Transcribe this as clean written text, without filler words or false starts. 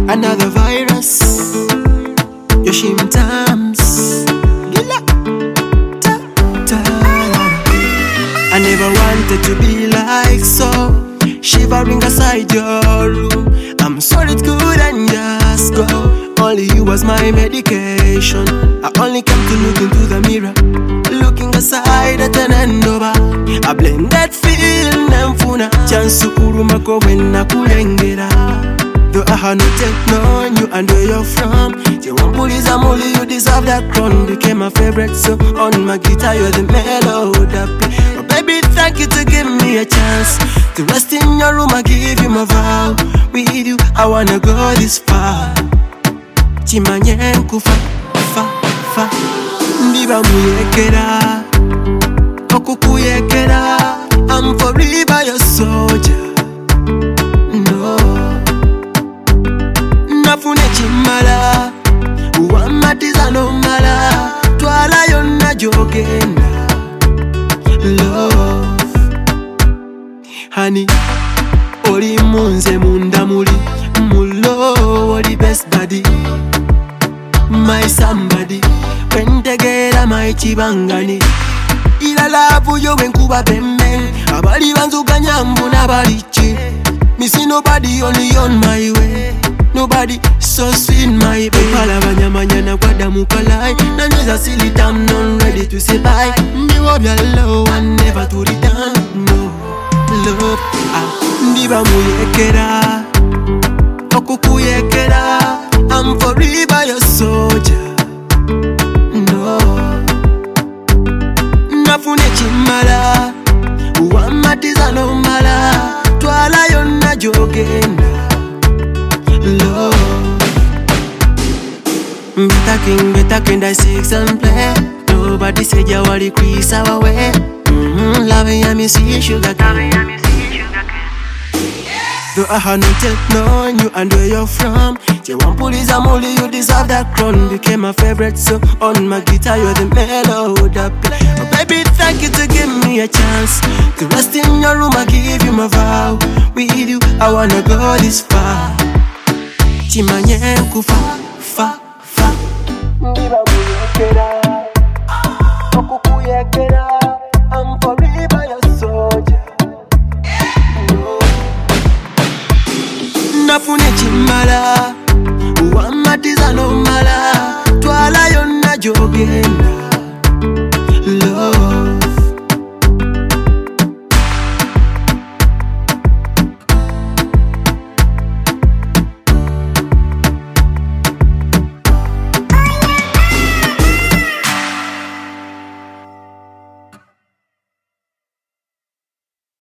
Another virus. Yoshim Tams. I never wanted to be like so, shivering aside your room. I'm sorry it couldn't just go. Only you was my medication. I only came to look into the mirror, looking aside at an end over. I blame that feeling and funa chance kurumako when I kulengera. Though I had not yet known you and where you're from, only you deserve that crown. Became my favorite song on my guitar, you're the melody. Oh baby, thank you to give me a chance to rest in your room. I give you my vow. With you, I wanna go this far. Chimanye nkufa, fa. Ndiba muyekera, okukuyekera. I'm forever your soldier. No. Nafune chimala, uwamatiza no mala. Twala yonna jogenda. Love, honey, oli munze munda muli mulo, oli best daddy, my somebody. Pentegera my chibangani, ila lavu yo wenkuba bemeng. Abali banzuka nyambu na balichi. Me see nobody, only on my way. Nobody so sweet, my baby. Pala banyamanya na kwada mukalai. Nanyoza silly time, not ready to say bye. Ndiwa bya low and never to return. No, love, ndiba muyekera, okukuyekera. I'm forever your soldier. No, nafune chimala, uwamatiza no mala. Twala yonna jogenda. Love, better king, I six and play. Nobody said you were the crease our way. Loving ya me see sugar cane. Though I had not yet known you and where you're from, only you deserve that crown. Became my favorite song on my guitar, you're the melody. Oh baby, thank you to give me a chance to rest in your room. I give you my vow. With you, I wanna go this far. Chimanye nkufa, fa. Ndiba muyekera, okukuyekera. I'm forever your soldier. No. Nafune chimala, uwamatiza no mala. Twala yonna jogenda.